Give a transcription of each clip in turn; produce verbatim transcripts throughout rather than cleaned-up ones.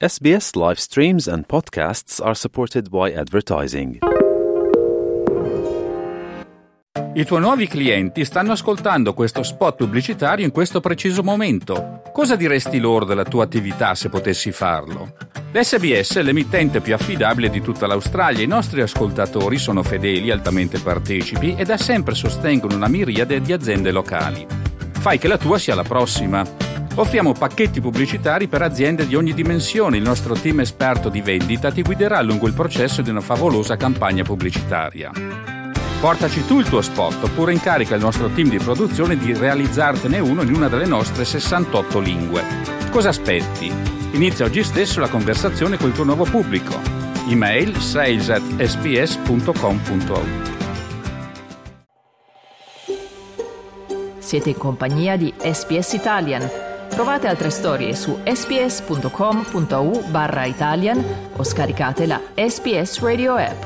S B S live streams and podcasts are supported by advertising. I tuoi nuovi clienti stanno ascoltando questo spot pubblicitario in questo preciso momento. Cosa diresti loro della tua attività se potessi farlo? L'S B S è l'emittente più affidabile di tutta l'Australia. I nostri ascoltatori sono fedeli, altamente partecipi e da sempre sostengono una miriade di aziende locali. Fai che la tua sia la prossima. Offriamo pacchetti pubblicitari per aziende di ogni dimensione. Il nostro team esperto di vendita ti guiderà lungo il processo di una favolosa campagna pubblicitaria. Portaci tu il tuo spot oppure incarica il nostro team di produzione di realizzartene uno in una delle nostre sessantotto lingue. Cosa aspetti? Inizia oggi stesso la conversazione col tuo nuovo pubblico. Email sales at s b s punto com punto a u. Siete in compagnia di S B S Italian. Trovate altre storie su sbs.com.au barra Italian o scaricate la S B S Radio app.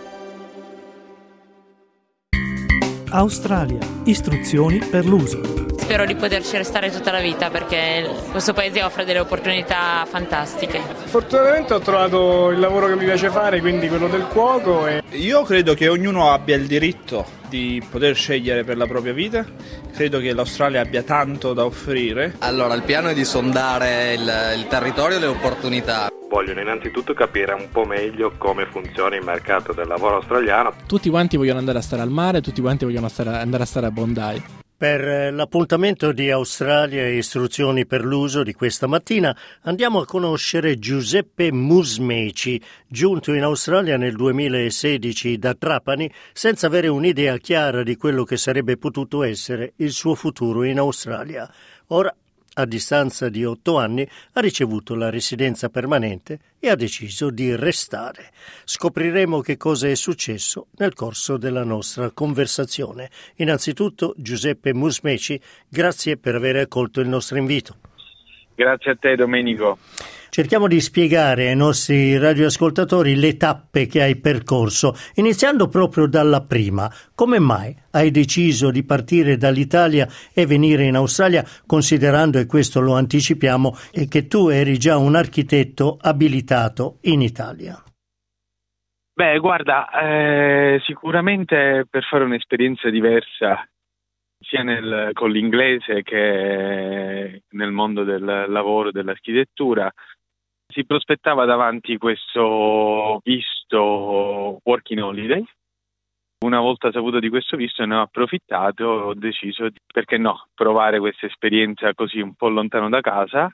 Australia. Istruzioni per l'uso. Spero di poterci restare tutta la vita perché questo paese offre delle opportunità fantastiche. Fortunatamente ho trovato il lavoro che mi piace fare, quindi quello del cuoco. E... Io credo che ognuno abbia il diritto di poter scegliere per la propria vita. Credo che l'Australia abbia tanto da offrire. Allora, il piano è di sondare il, il territorio e le opportunità. Vogliono innanzitutto capire un po' meglio come funziona il mercato del lavoro australiano. Tutti quanti vogliono andare a stare al mare, tutti quanti vogliono stare, andare a stare a Bondi. Per l'appuntamento di Australia e istruzioni per l'uso di questa mattina andiamo a conoscere Giuseppe Musmeci, giunto in Australia nel duemilasedici da Trapani senza avere un'idea chiara di quello che sarebbe potuto essere il suo futuro in Australia. Ora, a distanza di otto anni, ha ricevuto la residenza permanente e ha deciso di restare. Scopriremo che cosa è successo nel corso della nostra conversazione. Innanzitutto, Giuseppe Musmeci, grazie per aver accolto il nostro invito. Grazie a te, Domenico. Cerchiamo di spiegare ai nostri radioascoltatori le tappe che hai percorso, iniziando proprio dalla prima. Come mai hai deciso di partire dall'Italia e venire in Australia, considerando, e questo lo anticipiamo, che tu eri già un architetto abilitato in Italia? Beh, guarda, eh, sicuramente per fare un'esperienza diversa, sia nel, con l'inglese che nel mondo del lavoro, dell'architettura, si prospettava davanti questo visto working holiday. Una volta saputo di questo visto ne ho approfittato e ho deciso di, perché no, provare questa esperienza così un po' lontano da casa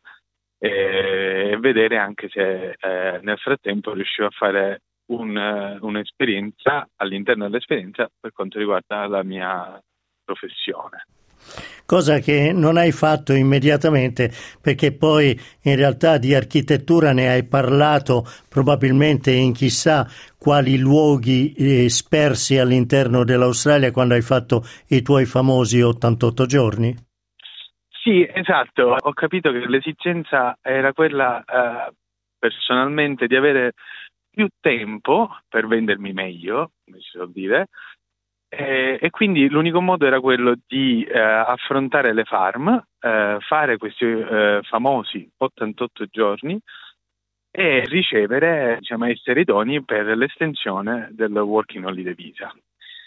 e, e vedere anche se eh, nel frattempo riuscivo a fare un, un'esperienza all'interno dell'esperienza per quanto riguarda la mia professione. Cosa che non hai fatto immediatamente, perché poi in realtà di architettura ne hai parlato probabilmente in chissà quali luoghi eh, spersi all'interno dell'Australia quando hai fatto i tuoi famosi ottantotto giorni? Sì, esatto. Ho capito che l'esigenza era quella eh, personalmente di avere più tempo per vendermi meglio, come si suol dire. E, e quindi l'unico modo era quello di eh, affrontare le farm, eh, fare questi eh, famosi ottantotto giorni e ricevere, diciamo, essere idonei per l'estensione del Working Holiday Visa.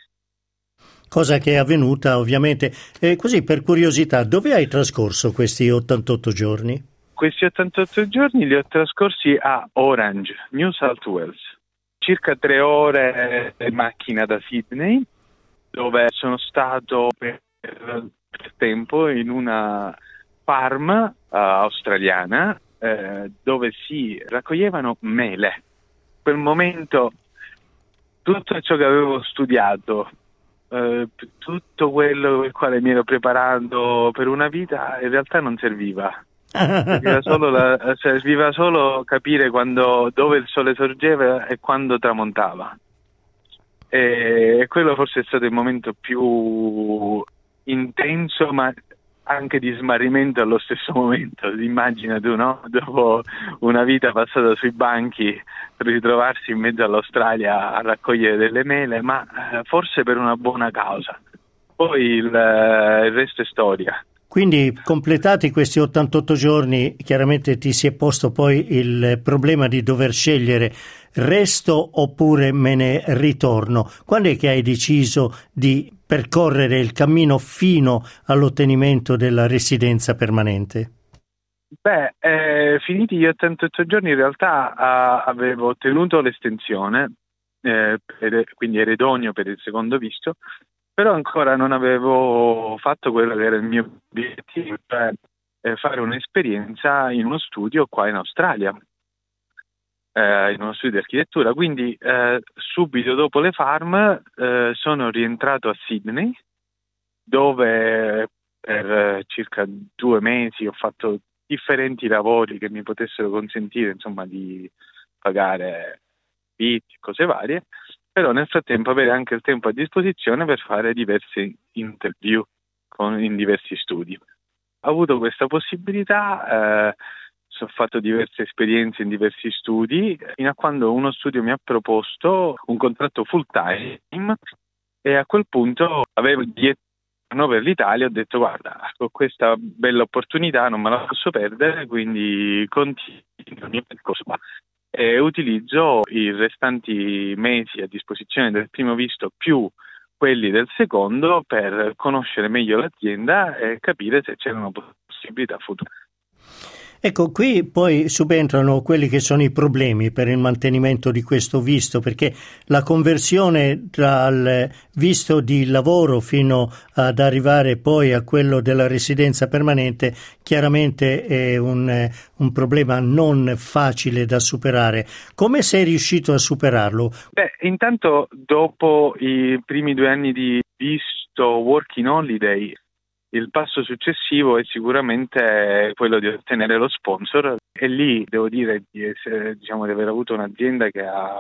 Cosa che è avvenuta ovviamente. E così, per curiosità, dove hai trascorso questi ottantotto giorni? Questi ottantotto giorni li ho trascorsi a Orange, New South Wales. Circa tre ore in macchina da Sydney, dove sono stato per tempo in una farm uh, australiana uh, dove si raccoglievano mele. In quel momento tutto ciò che avevo studiato, uh, tutto quello per il quale mi ero preparato per una vita, in realtà non serviva. Serviva solo, la, serviva solo capire quando, dove il sole sorgeva e quando tramontava. E quello forse è stato il momento più intenso, ma anche di smarrimento allo stesso momento. Immagina tu, no? Dopo una vita passata sui banchi, ritrovarsi in mezzo all'Australia a raccogliere delle mele, ma forse per una buona causa. Poi il, il resto è storia. Quindi, completati questi ottantotto giorni, chiaramente ti si è posto poi il problema di dover scegliere: resto oppure me ne ritorno. Quando è che hai deciso di percorrere il cammino fino all'ottenimento della residenza permanente? Beh, eh, finiti gli ottantotto giorni in realtà uh, avevo ottenuto l'estensione, eh, per, quindi ero idoneo per il secondo visto, però ancora non avevo fatto quello che era il mio obiettivo, cioè eh, fare un'esperienza in uno studio qua in Australia, eh, in uno studio di architettura. Quindi eh, subito dopo le farm eh, sono rientrato a Sydney, dove per circa due mesi ho fatto differenti lavori che mi potessero consentire, insomma, di pagare affitti, cose varie, però nel frattempo avere anche il tempo a disposizione per fare diverse interview con, in diversi studi. Ho avuto questa possibilità, eh, ho fatto diverse esperienze in diversi studi, fino a quando uno studio mi ha proposto un contratto full time, e a quel punto avevo dietro per l'Italia, ho detto: guarda, con questa bella opportunità non me la posso perdere, quindi continuo il mio percorso e utilizzo i restanti mesi a disposizione del primo visto più quelli del secondo per conoscere meglio l'azienda e capire se c'era una possibilità futura. Ecco, qui poi subentrano quelli che sono i problemi per il mantenimento di questo visto, perché la conversione dal visto di lavoro fino ad arrivare poi a quello della residenza permanente chiaramente è un, un problema non facile da superare. Come sei riuscito a superarlo? Beh, intanto dopo i primi due anni di visto working holiday, il passo successivo è sicuramente quello di ottenere lo sponsor, e lì devo dire di, essere, diciamo, di aver avuto un'azienda che ha,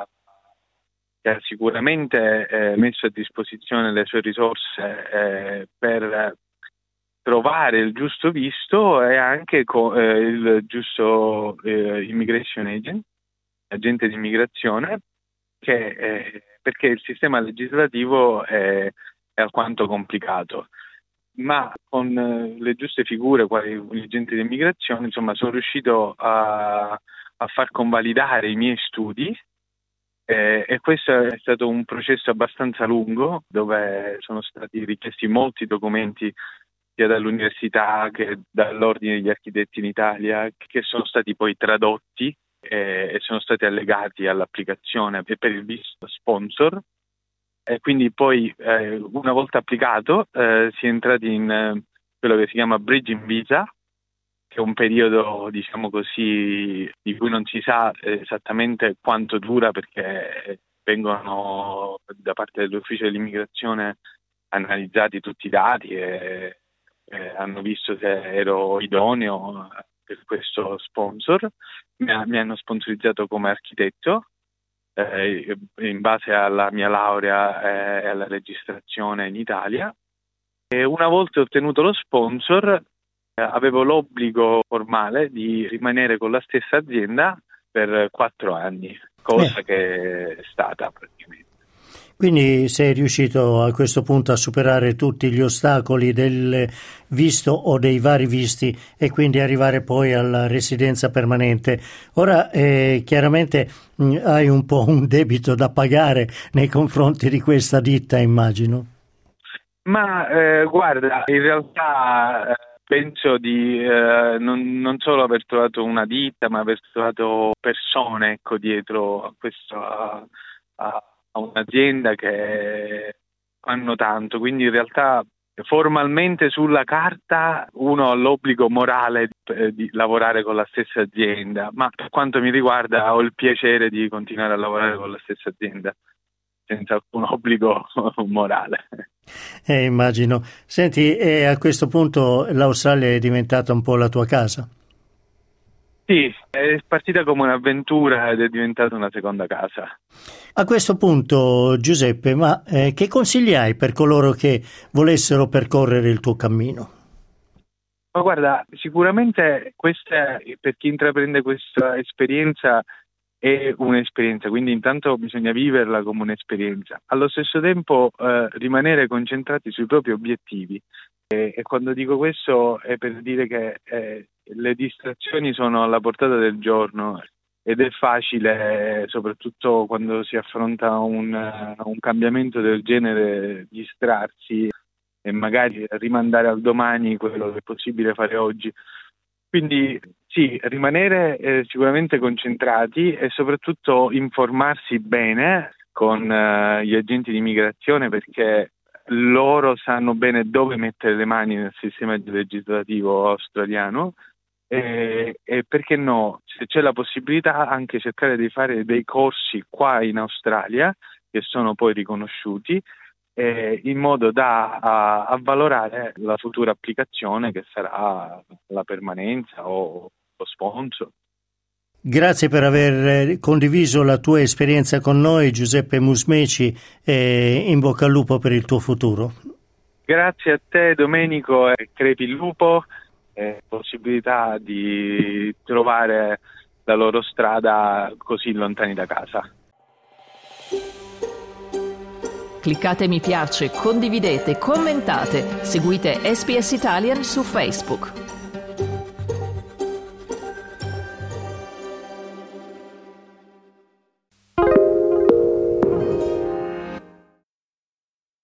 che ha sicuramente eh, messo a disposizione le sue risorse eh, per trovare il giusto visto e anche co- eh, il giusto eh, immigration agent, agente di immigrazione, che, eh, perché il sistema legislativo è, è alquanto complicato. Ma con le giuste figure, quali gli agenti di immigrazione, insomma, sono riuscito a, a far convalidare i miei studi, eh, e questo è stato un processo abbastanza lungo, dove sono stati richiesti molti documenti sia dall'università che dall'Ordine degli Architetti in Italia, che sono stati poi tradotti eh, e sono stati allegati all'applicazione per il visto sponsor. E quindi poi eh, una volta applicato eh, si è entrati in eh, quello che si chiama bridging visa, che è un periodo, diciamo così, di cui non si sa esattamente quanto dura, perché vengono da parte dell'ufficio dell'immigrazione analizzati tutti i dati e, e hanno visto se ero idoneo per questo sponsor. Mi, ha, mi hanno sponsorizzato come architetto Eh, in base alla mia laurea e eh, alla registrazione in Italia, e una volta ottenuto lo sponsor eh, avevo l'obbligo formale di rimanere con la stessa azienda per quattro anni, cosa eh. che è stata praticamente. Quindi sei riuscito a questo punto a superare tutti gli ostacoli del visto o dei vari visti e quindi arrivare poi alla residenza permanente. Ora eh, chiaramente mh, hai un po' un debito da pagare nei confronti di questa ditta, immagino. Ma eh, guarda, in realtà eh, penso di eh, non, non solo aver trovato una ditta, ma aver trovato persone, ecco, dietro a questo a, a un'azienda che fanno tanto, quindi in realtà formalmente sulla carta uno ha l'obbligo morale di, di lavorare con la stessa azienda, ma per quanto mi riguarda ho il piacere di continuare a lavorare con la stessa azienda senza alcun obbligo morale. Eh, immagino. Senti, e a questo punto l'Australia è diventata un po' la tua casa? Sì, è partita come un'avventura ed è diventata una seconda casa. A questo punto, Giuseppe, ma eh, che consigli hai per coloro che volessero percorrere il tuo cammino? Ma guarda, sicuramente questa, per chi intraprende questa esperienza è un'esperienza, quindi intanto bisogna viverla come un'esperienza. Allo stesso tempo eh, rimanere concentrati sui propri obiettivi. E, e quando dico questo è per dire che eh, le distrazioni sono alla portata del giorno ed è facile, soprattutto quando si affronta un, un cambiamento del genere, distrarsi e magari rimandare al domani quello che è possibile fare oggi. Quindi sì, rimanere eh, sicuramente concentrati e soprattutto informarsi bene con eh, gli agenti di immigrazione, perché loro sanno bene dove mettere le mani nel sistema legislativo australiano e, e perché no, se c'è la possibilità anche cercare di fare dei corsi qua in Australia che sono poi riconosciuti eh, in modo da a, avvalorare la futura applicazione che sarà la permanenza o lo sponsor. Grazie per aver condiviso la tua esperienza con noi, Giuseppe Musmeci, e in bocca al lupo per il tuo futuro. Grazie a te, Domenico, e crepi il lupo, e possibilità di trovare la loro strada così lontani da casa. Cliccate mi piace, condividete, commentate, seguite S B S Italian su Facebook.